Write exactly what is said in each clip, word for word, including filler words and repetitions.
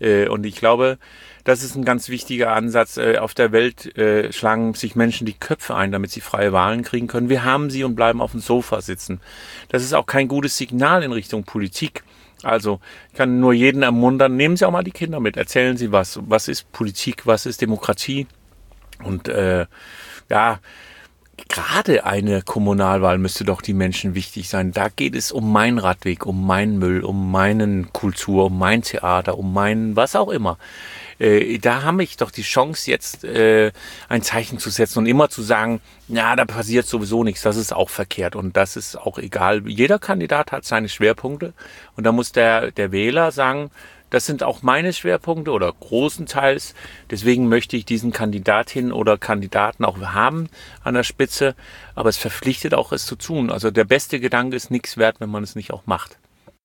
Äh, und ich glaube, das ist ein ganz wichtiger Ansatz. Äh, auf der Welt äh, schlagen sich Menschen die Köpfe ein, damit sie freie Wahlen kriegen können. Wir haben sie und bleiben auf dem Sofa sitzen. Das ist auch kein gutes Signal in Richtung Politik. Also ich kann nur jeden ermuntern, nehmen Sie auch mal die Kinder mit, erzählen Sie was. Was ist Politik, was ist Demokratie? Und äh, ja, gerade eine Kommunalwahl müsste doch die Menschen wichtig sein. Da geht es um meinen Radweg, um meinen Müll, um meinen Kultur, um mein Theater, um meinen was auch immer. Äh, da habe ich doch die Chance, jetzt äh, ein Zeichen zu setzen und immer zu sagen, ja, da passiert sowieso nichts, das ist auch verkehrt und das ist auch egal. Jeder Kandidat hat seine Schwerpunkte und da muss der, der Wähler sagen, das sind auch meine Schwerpunkte oder großenteils. Deswegen möchte ich diesen Kandidatin oder Kandidaten auch haben an der Spitze. Aber es verpflichtet auch, es zu tun. Also der beste Gedanke ist nichts wert, wenn man es nicht auch macht.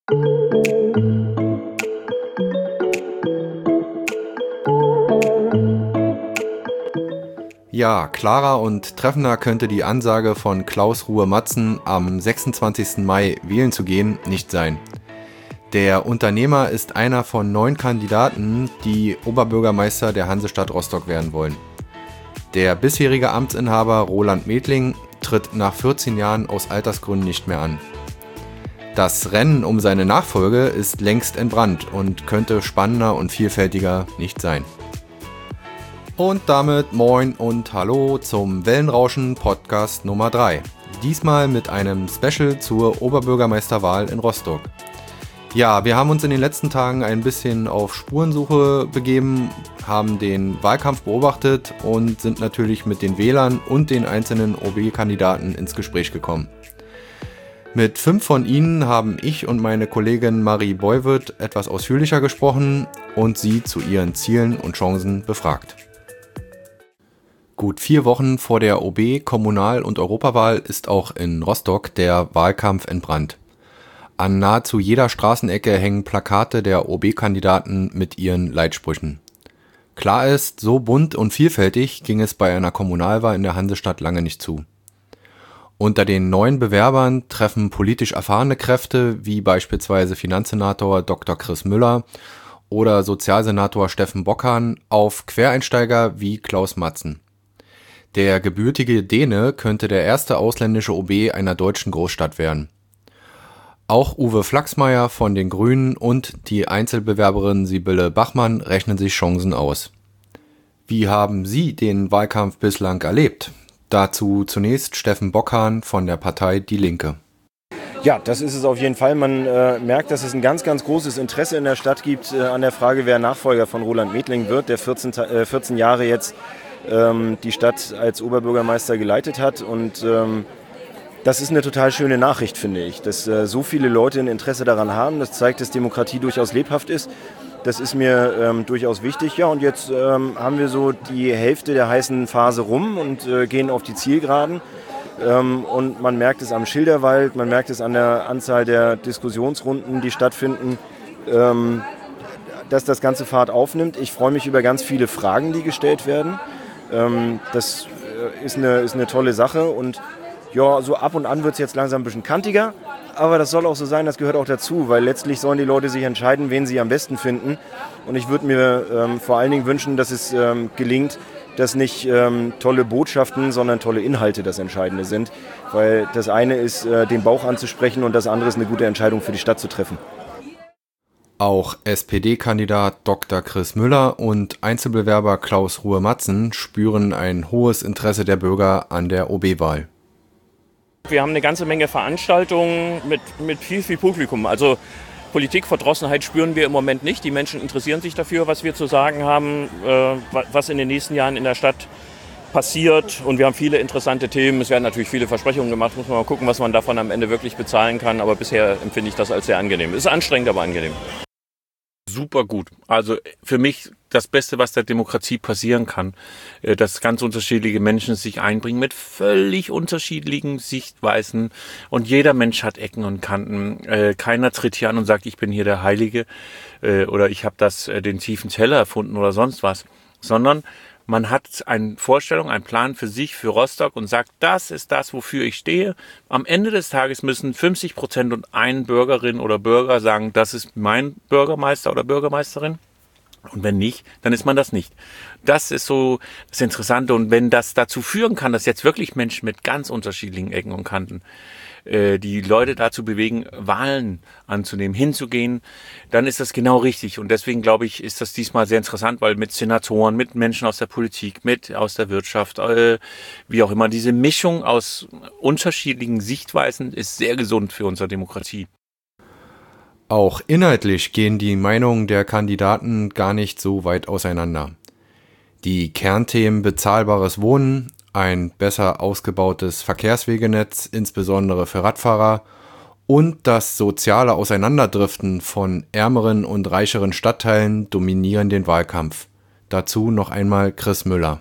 Ja, klarer und treffender könnte die Ansage von Klaus Ruhe-Matzen, am sechsundzwanzigsten Mai wählen zu gehen, nicht sein. Der Unternehmer ist einer von neun Kandidaten, die Oberbürgermeister der Hansestadt Rostock werden wollen. Der bisherige Amtsinhaber Roland Medling tritt nach vierzehn Jahren aus Altersgründen nicht mehr an. Das Rennen um seine Nachfolge ist längst entbrannt und könnte spannender und vielfältiger nicht sein. Und damit moin und hallo zum Wellenrauschen Podcast Nummer drei. Diesmal mit einem Special zur Oberbürgermeisterwahl in Rostock. Ja, wir haben uns in den letzten Tagen ein bisschen auf Spurensuche begeben, haben den Wahlkampf beobachtet und sind natürlich mit den Wählern und den einzelnen O B-Kandidaten ins Gespräch gekommen. Mit fünf von ihnen haben ich und meine Kollegin Marie Beuwirth etwas ausführlicher gesprochen und sie zu ihren Zielen und Chancen befragt. Gut vier Wochen vor der O B-, Kommunal- und Europawahl ist auch in Rostock der Wahlkampf entbrannt. An nahezu jeder Straßenecke hängen Plakate der O B-Kandidaten mit ihren Leitsprüchen. Klar ist, so bunt und vielfältig ging es bei einer Kommunalwahl in der Hansestadt lange nicht zu. Unter den neuen Bewerbern treffen politisch erfahrene Kräfte wie beispielsweise Finanzsenator Doktor Chris Müller oder Sozialsenator Steffen Bockhahn auf Quereinsteiger wie Klaus Matzen. Der gebürtige Däne könnte der erste ausländische O B einer deutschen Großstadt werden. Auch Uwe Flachsmeier von den Grünen und die Einzelbewerberin Sibylle Bachmann rechnen sich Chancen aus. Wie haben Sie den Wahlkampf bislang erlebt? Dazu zunächst Steffen Bockhahn von der Partei Die Linke. Ja, das ist es auf jeden Fall. Man äh, merkt, dass es ein ganz, ganz großes Interesse in der Stadt gibt äh, an der Frage, wer Nachfolger von Roland Medling wird, der vierzehn, äh, vierzehn Jahre jetzt ähm, die Stadt als Oberbürgermeister geleitet hat. Und ähm, das ist eine total schöne Nachricht, finde ich, dass äh, so viele Leute ein Interesse daran haben. Das zeigt, dass Demokratie durchaus lebhaft ist. Das ist mir ähm, durchaus wichtig. Ja, und jetzt ähm, haben wir so die Hälfte der heißen Phase rum und äh, gehen auf die Zielgeraden. Ähm, und man merkt es am Schilderwald, man merkt es an der Anzahl der Diskussionsrunden, die stattfinden, ähm, dass das ganze Fahrt aufnimmt. Ich freue mich über ganz viele Fragen, die gestellt werden. Ähm, das äh, ist eine, ist eine tolle Sache und ja, so ab und an wird es jetzt langsam ein bisschen kantiger, aber das soll auch so sein, das gehört auch dazu, weil letztlich sollen die Leute sich entscheiden, wen sie am besten finden. Und ich würde mir ähm, vor allen Dingen wünschen, dass es ähm, gelingt, dass nicht ähm, tolle Botschaften, sondern tolle Inhalte das Entscheidende sind. Weil das eine ist, äh, den Bauch anzusprechen und das andere ist, eine gute Entscheidung für die Stadt zu treffen. Auch S P D-Kandidat Doktor Chris Müller und Einzelbewerber Klaus Ruhe-Matzen spüren ein hohes Interesse der Bürger an der O B-Wahl. Wir haben eine ganze Menge Veranstaltungen mit, mit viel, viel Publikum. Also Politikverdrossenheit spüren wir im Moment nicht. Die Menschen interessieren sich dafür, was wir zu sagen haben, äh, was in den nächsten Jahren in der Stadt passiert. Und wir haben viele interessante Themen. Es werden natürlich viele Versprechungen gemacht. Muss man mal gucken, was man davon am Ende wirklich bezahlen kann. Aber bisher empfinde ich das als sehr angenehm. Es ist anstrengend, aber angenehm. Super gut. Also für mich das Beste, was der Demokratie passieren kann, dass ganz unterschiedliche Menschen sich einbringen mit völlig unterschiedlichen Sichtweisen und jeder Mensch hat Ecken und Kanten. Keiner tritt hier an und sagt, ich bin hier der Heilige oder ich habe das den tiefen Teller erfunden oder sonst was, sondern man hat eine Vorstellung, einen Plan für sich, für Rostock und sagt, das ist das, wofür ich stehe. Am Ende des Tages müssen fünfzig Prozent und ein Bürgerin oder Bürger sagen, das ist mein Bürgermeister oder Bürgermeisterin. Und wenn nicht, dann ist man das nicht. Das ist so das Interessante. Und wenn das dazu führen kann, dass jetzt wirklich Menschen mit ganz unterschiedlichen Ecken und Kanten äh, die Leute dazu bewegen, Wahlen anzunehmen, hinzugehen, dann ist das genau richtig. Und deswegen glaube ich, ist das diesmal sehr interessant, weil mit Senatoren, mit Menschen aus der Politik, mit aus der Wirtschaft, äh, wie auch immer, diese Mischung aus unterschiedlichen Sichtweisen ist sehr gesund für unsere Demokratie. Auch inhaltlich gehen die Meinungen der Kandidaten gar nicht so weit auseinander. Die Kernthemen bezahlbares Wohnen, ein besser ausgebautes Verkehrswegenetz, insbesondere für Radfahrer, und das soziale Auseinanderdriften von ärmeren und reicheren Stadtteilen dominieren den Wahlkampf. Dazu noch einmal Chris Müller.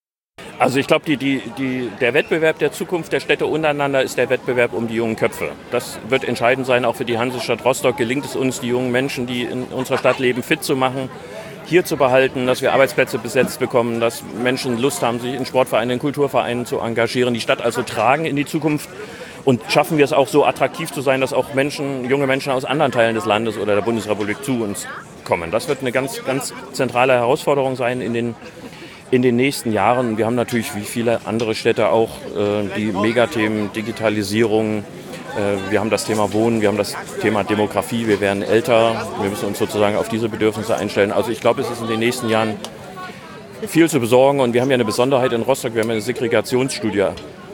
Also ich glaube, die, die, die, der Wettbewerb der Zukunft der Städte untereinander ist der Wettbewerb um die jungen Köpfe. Das wird entscheidend sein, auch für die Hansestadt Rostock. Gelingt es uns, die jungen Menschen, die in unserer Stadt leben, fit zu machen, hier zu behalten, dass wir Arbeitsplätze besetzt bekommen, dass Menschen Lust haben, sich in Sportvereinen, in Kulturvereinen zu engagieren, die Stadt also tragen in die Zukunft. Und schaffen wir es auch so attraktiv zu sein, dass auch Menschen, junge Menschen aus anderen Teilen des Landes oder der Bundesrepublik zu uns kommen. Das wird eine ganz, ganz zentrale Herausforderung sein in den In den nächsten Jahren. Wir haben natürlich wie viele andere Städte auch äh, die Megathemen Digitalisierung, äh, wir haben das Thema Wohnen, wir haben das Thema Demografie, wir werden älter, wir müssen uns sozusagen auf diese Bedürfnisse einstellen. Also ich glaube, es ist in den nächsten Jahren viel zu besorgen und wir haben ja eine Besonderheit in Rostock, wir haben eine Segregationsstudie,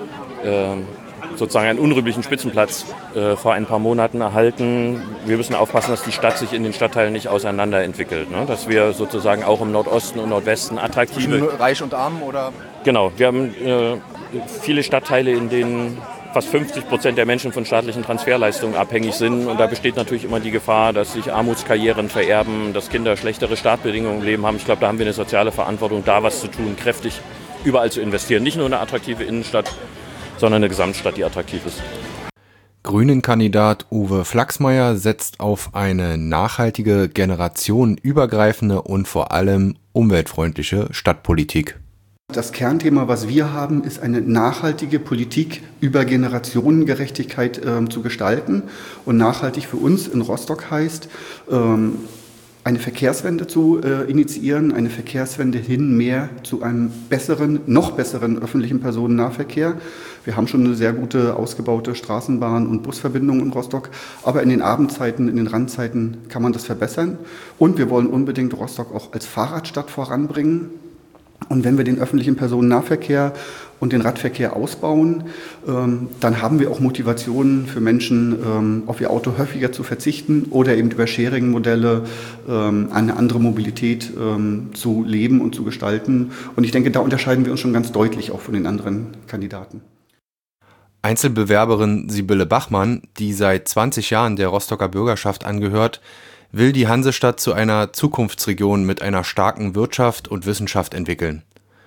äh, sozusagen einen unrühmlichen Spitzenplatz äh, vor ein paar Monaten erhalten. Wir müssen aufpassen, dass die Stadt sich in den Stadtteilen nicht auseinanderentwickelt. Ne? Dass wir sozusagen auch im Nordosten und Nordwesten attraktive... Zwischen reich und arm, oder? Genau, wir haben äh, viele Stadtteile, in denen fast fünfzig Prozent der Menschen von staatlichen Transferleistungen abhängig sind. Und da besteht natürlich immer die Gefahr, dass sich Armutskarrieren vererben, dass Kinder schlechtere Startbedingungen im Leben haben. Ich glaube, da haben wir eine soziale Verantwortung, da was zu tun, kräftig überall zu investieren. Nicht nur eine attraktive Innenstadt, sondern eine Gesamtstadt, die attraktiv ist. Grünen-Kandidat Uwe Flachsmeier setzt auf eine nachhaltige, generationenübergreifende und vor allem umweltfreundliche Stadtpolitik. Das Kernthema, was wir haben, ist eine nachhaltige Politik über Generationengerechtigkeit äh, zu gestalten. Und nachhaltig für uns in Rostock heißt, ähm, eine Verkehrswende zu äh, initiieren, eine Verkehrswende hin mehr zu einem besseren, noch besseren öffentlichen Personennahverkehr. Wir haben schon eine sehr gute, ausgebaute Straßenbahn- und Busverbindung in Rostock, aber in den Abendzeiten, in den Randzeiten kann man das verbessern. Und wir wollen unbedingt Rostock auch als Fahrradstadt voranbringen. Und wenn wir den öffentlichen Personennahverkehr und den Radverkehr ausbauen, ähm, dann haben wir auch Motivationen für Menschen, ähm, auf ihr Auto häufiger zu verzichten oder eben über Sharing-Modelle ähm, eine andere Mobilität ähm, zu leben und zu gestalten. Und ich denke, da unterscheiden wir uns schon ganz deutlich auch von den anderen Kandidaten. Einzelbewerberin Sibylle Bachmann, die seit zwanzig Jahren der Rostocker Bürgerschaft angehört, will die Hansestadt zu einer Zukunftsregion mit einer starken Wirtschaft und Wissenschaft entwickeln.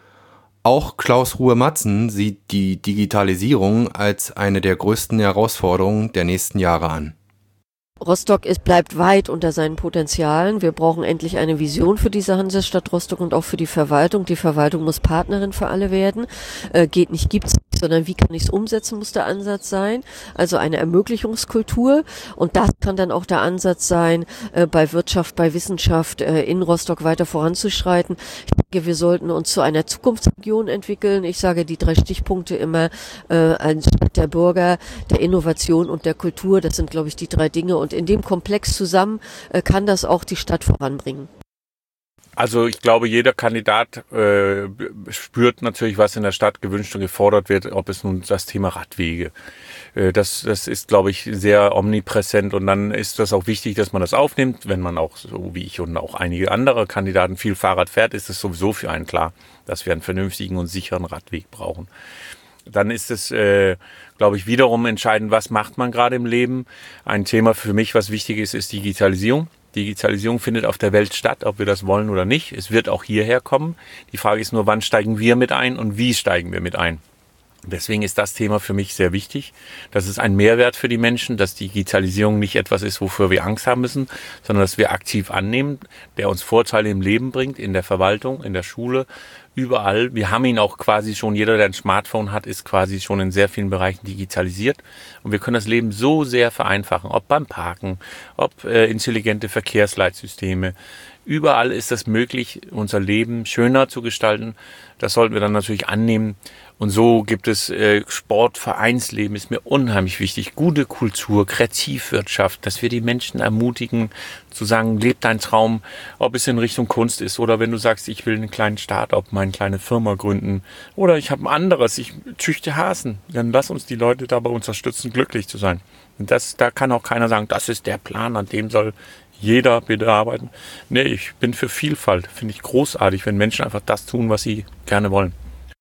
Auch Klaus Ruhe-Matzen sieht die Digitalisierung als eine der größten Herausforderungen der nächsten Jahre an. Rostock ist, bleibt weit unter seinen Potenzialen. Wir brauchen endlich eine Vision für diese Hansestadt Rostock und auch für die Verwaltung. Die Verwaltung muss Partnerin für alle werden. Äh, geht nicht, gibt's nicht, sondern wie kann ich es umsetzen, muss der Ansatz sein. Also eine Ermöglichungskultur. Und das kann dann auch der Ansatz sein, äh, bei Wirtschaft, bei Wissenschaft äh, in Rostock weiter voranzuschreiten. Ich denke, wir sollten uns zu einer Zukunftsregion entwickeln. Ich sage die drei Stichpunkte immer, äh, eine Stadt der Bürger, der Innovation und der Kultur. Das sind, glaube ich, die drei Dinge. Und in dem Komplex zusammen äh, kann das auch die Stadt voranbringen. Also ich glaube, jeder Kandidat äh, spürt natürlich, was in der Stadt gewünscht und gefordert wird, ob es nun das Thema Radwege. Äh, das, das ist, glaube ich, sehr omnipräsent und dann ist das auch wichtig, dass man das aufnimmt. Wenn man auch, so wie ich und auch einige andere Kandidaten viel Fahrrad fährt, ist es sowieso für einen klar, dass wir einen vernünftigen und sicheren Radweg brauchen. Dann ist es, äh, glaube ich, wiederum entscheidend, was macht man gerade im Leben. Ein Thema für mich, was wichtig ist, ist Digitalisierung. Digitalisierung findet auf der Welt statt, ob wir das wollen oder nicht. Es wird auch hierher kommen. Die Frage ist nur, wann steigen wir mit ein und wie steigen wir mit ein? Deswegen ist das Thema für mich sehr wichtig. Das ist ein Mehrwert für die Menschen, dass Digitalisierung nicht etwas ist, wofür wir Angst haben müssen, sondern dass wir aktiv annehmen, der uns Vorteile im Leben bringt, in der Verwaltung, in der Schule, überall. Wir haben ihn auch quasi schon, jeder, der ein Smartphone hat, ist quasi schon in sehr vielen Bereichen digitalisiert. Und wir können das Leben so sehr vereinfachen, ob beim Parken, ob äh, intelligente Verkehrsleitsysteme, Überall ist es möglich, unser Leben schöner zu gestalten. Das sollten wir dann natürlich annehmen. Und so gibt es äh, Sport, Vereinsleben, ist mir unheimlich wichtig. Gute Kultur, Kreativwirtschaft, dass wir die Menschen ermutigen, zu sagen, lebt dein Traum, ob es in Richtung Kunst ist oder wenn du sagst, ich will einen kleinen Start-up, meine kleine Firma gründen oder ich habe ein anderes, ich züchte Hasen. Dann lass uns die Leute dabei unterstützen, glücklich zu sein. Und das, da kann auch keiner sagen, das ist der Plan, an dem soll jeder bitte arbeiten. Nee, ich bin für Vielfalt. Finde ich großartig, wenn Menschen einfach das tun, was sie gerne wollen.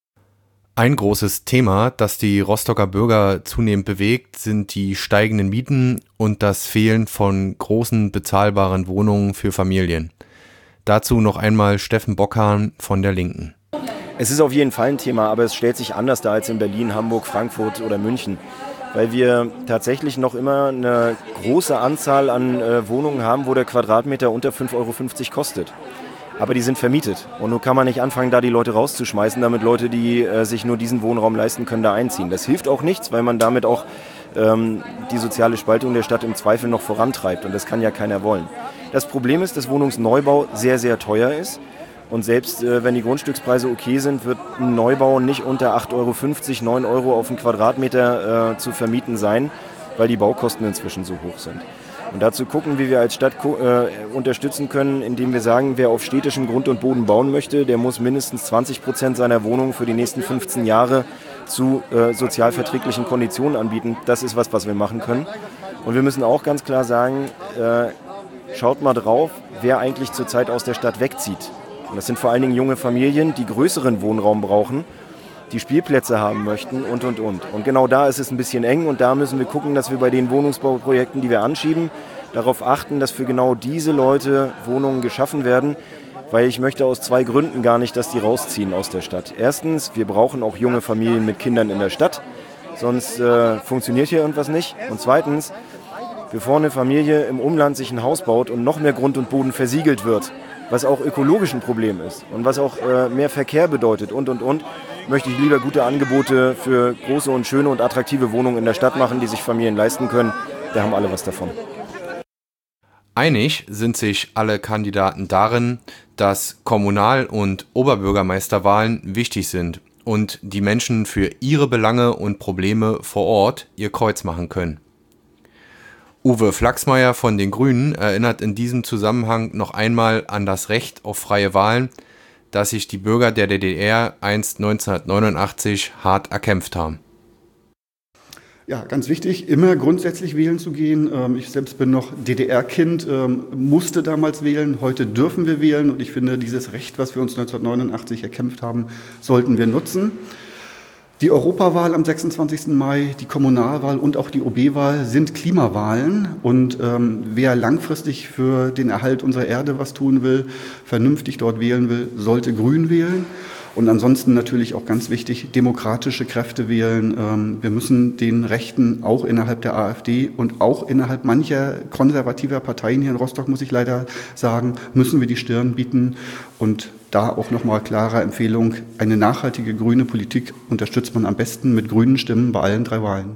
Ein großes Thema, das die Rostocker Bürger zunehmend bewegt, sind die steigenden Mieten und das Fehlen von großen bezahlbaren Wohnungen für Familien. Dazu noch einmal Steffen Bockhahn von der Linken. Es ist auf jeden Fall ein Thema, aber es stellt sich anders dar als in Berlin, Hamburg, Frankfurt oder München. Weil wir tatsächlich noch immer eine große Anzahl an äh, Wohnungen haben, wo der Quadratmeter unter fünf Euro fünfzig kostet. Aber die sind vermietet. Und nun kann man nicht anfangen, da die Leute rauszuschmeißen, damit Leute, die äh, sich nur diesen Wohnraum leisten können, da einziehen. Das hilft auch nichts, weil man damit auch ähm, die soziale Spaltung der Stadt im Zweifel noch vorantreibt. Und das kann ja keiner wollen. Das Problem ist, dass Wohnungsneubau sehr, sehr teuer ist. Und selbst äh, wenn die Grundstückspreise okay sind, wird ein Neubau nicht unter acht Euro fünfzig, neun Euro auf den Quadratmeter äh, zu vermieten sein, weil die Baukosten inzwischen so hoch sind. Und dazu gucken, wie wir als Stadt äh, unterstützen können, indem wir sagen, wer auf städtischem Grund und Boden bauen möchte, der muss mindestens zwanzig Prozent seiner Wohnung für die nächsten fünfzehn Jahre zu äh, sozialverträglichen Konditionen anbieten. Das ist was, was wir machen können. Und wir müssen auch ganz klar sagen, äh, schaut mal drauf, wer eigentlich zurzeit aus der Stadt wegzieht. Und das sind vor allen Dingen junge Familien, die größeren Wohnraum brauchen, die Spielplätze haben möchten und, und, und. Und genau da ist es ein bisschen eng und da müssen wir gucken, dass wir bei den Wohnungsbauprojekten, die wir anschieben, darauf achten, dass für genau diese Leute Wohnungen geschaffen werden, weil ich möchte aus zwei Gründen gar nicht, dass die rausziehen aus der Stadt. Erstens, wir brauchen auch junge Familien mit Kindern in der Stadt, sonst äh, funktioniert hier irgendwas nicht. Und zweitens, bevor eine Familie im Umland sich ein Haus baut und noch mehr Grund und Boden versiegelt wird, was auch ökologisch ein Problem ist und was auch äh, mehr Verkehr bedeutet und, und, und, möchte ich lieber gute Angebote für große und schöne und attraktive Wohnungen in der Stadt machen, die sich Familien leisten können. Da haben alle was davon. Einig sind sich alle Kandidaten darin, dass Kommunal- und Oberbürgermeisterwahlen wichtig sind und die Menschen für ihre Belange und Probleme vor Ort ihr Kreuz machen können. Uwe Flachsmeier von den Grünen erinnert in diesem Zusammenhang noch einmal an das Recht auf freie Wahlen, das sich die Bürger der D D R einst neunzehnhundertneunundachtzig hart erkämpft haben. Ja, ganz wichtig, immer grundsätzlich wählen zu gehen. Ich selbst bin noch D D R-Kind, musste damals wählen. Heute dürfen wir wählen und ich finde, dieses Recht, was wir uns neunzehnhundertneunundachtzig erkämpft haben, sollten wir nutzen. Die Europawahl am sechsundzwanzigsten Mai, die Kommunalwahl und auch die O B-Wahl sind Klimawahlen. Und ähm, wer langfristig für den Erhalt unserer Erde was tun will, vernünftig dort wählen will, sollte Grün wählen. Und ansonsten natürlich auch ganz wichtig, demokratische Kräfte wählen. Ähm, wir müssen den Rechten auch innerhalb der AfD und auch innerhalb mancher konservativer Parteien hier in Rostock, muss ich leider sagen, müssen wir die Stirn bieten. Und da auch nochmal klare Empfehlung, eine nachhaltige grüne Politik unterstützt man am besten mit grünen Stimmen bei allen drei Wahlen.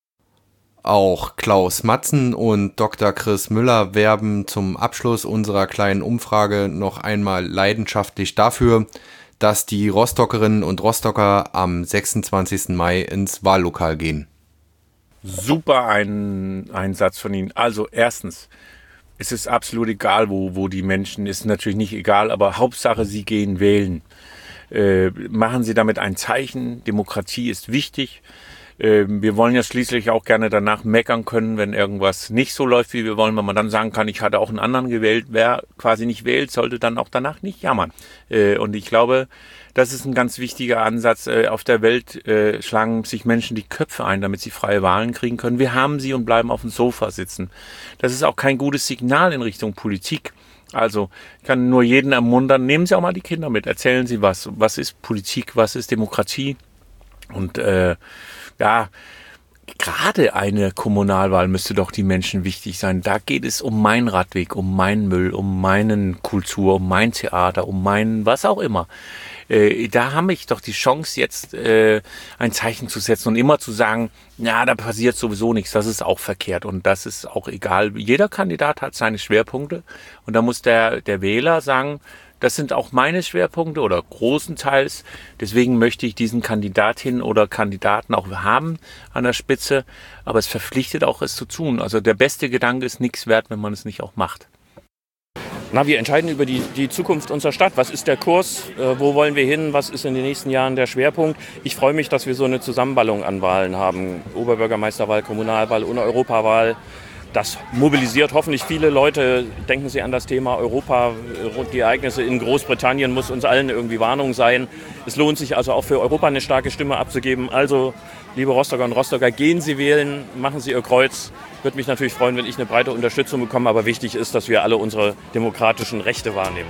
Auch Klaus Matzen und Doktor Chris Müller werben zum Abschluss unserer kleinen Umfrage noch einmal leidenschaftlich dafür, dass die Rostockerinnen und Rostocker am sechsundzwanzigsten Mai ins Wahllokal gehen. Super ein Einsatz von Ihnen. Also erstens, es ist absolut egal, wo, wo die Menschen, ist natürlich nicht egal, aber Hauptsache, Sie gehen wählen. Äh, machen Sie damit ein Zeichen. Demokratie ist wichtig. Äh, wir wollen ja schließlich auch gerne danach meckern können, wenn irgendwas nicht so läuft, wie wir wollen, wenn man dann sagen kann, ich hatte auch einen anderen gewählt. Wer quasi nicht wählt, sollte dann auch danach nicht jammern. Äh, und ich glaube, das ist ein ganz wichtiger Ansatz. Äh, auf der Welt äh, schlagen sich Menschen die Köpfe ein, damit sie freie Wahlen kriegen können. Wir haben sie und bleiben auf dem Sofa sitzen. Das ist auch kein gutes Signal in Richtung Politik. Also ich kann nur jeden ermuntern, nehmen Sie auch mal die Kinder mit, erzählen Sie was. Was ist Politik, was ist Demokratie? Und äh, ja, gerade eine Kommunalwahl müsste doch die Menschen wichtig sein. Da geht es um meinen Radweg, um meinen Müll, um meinen Kultur, um mein Theater, um meinen was auch immer. Äh, da habe ich doch die Chance, jetzt äh, ein Zeichen zu setzen und immer zu sagen, ja, da passiert sowieso nichts, das ist auch verkehrt und das ist auch egal. Jeder Kandidat hat seine Schwerpunkte und da muss der, der Wähler sagen, das sind auch meine Schwerpunkte oder großenteils. Deswegen möchte ich diesen Kandidatin oder Kandidaten auch haben an der Spitze. Aber es verpflichtet auch, es zu tun. Also der beste Gedanke ist nichts wert, wenn man es nicht auch macht. Na, wir entscheiden über die, die Zukunft unserer Stadt. Was ist der Kurs? Äh, wo wollen wir hin? Was ist in den nächsten Jahren der Schwerpunkt? Ich freue mich, dass wir so eine Zusammenballung an Wahlen haben. Oberbürgermeisterwahl, Kommunalwahl und Europawahl. Das mobilisiert hoffentlich viele Leute. Denken Sie an das Thema Europa. Die Ereignisse in Großbritannien muss uns allen irgendwie Warnung sein. Es lohnt sich also auch für Europa eine starke Stimme abzugeben. Also, liebe Rostocker und Rostocker, gehen Sie wählen, machen Sie Ihr Kreuz. Würde mich natürlich freuen, wenn ich eine breite Unterstützung bekomme. Aber wichtig ist, dass wir alle unsere demokratischen Rechte wahrnehmen.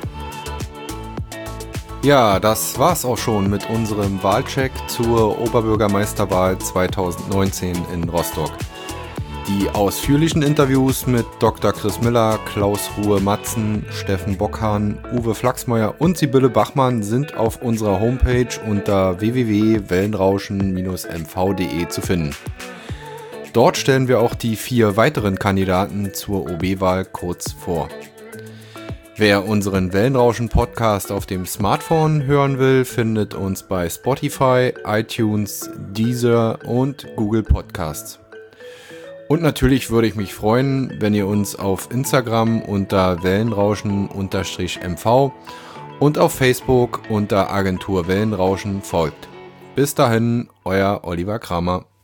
Ja, das war's auch schon mit unserem Wahlcheck zur Oberbürgermeisterwahl zwanzig neunzehn in Rostock. Die ausführlichen Interviews mit Doktor Chris Miller, Klaus Ruhe-Matzen, Steffen Bockhahn, Uwe Flachsmeier und Sibylle Bachmann sind auf unserer Homepage unter w w w punkt wellenrauschen Bindestrich m v punkt d e zu finden. Dort stellen wir auch die vier weiteren Kandidaten zur O B-Wahl kurz vor. Wer unseren Wellenrauschen-Podcast auf dem Smartphone hören will, findet uns bei Spotify, iTunes, Deezer und Google Podcasts. Und natürlich würde ich mich freuen, wenn ihr uns auf Instagram unter Wellenrauschen-M V und auf Facebook unter Agentur Wellenrauschen folgt. Bis dahin, euer Oliver Kramer.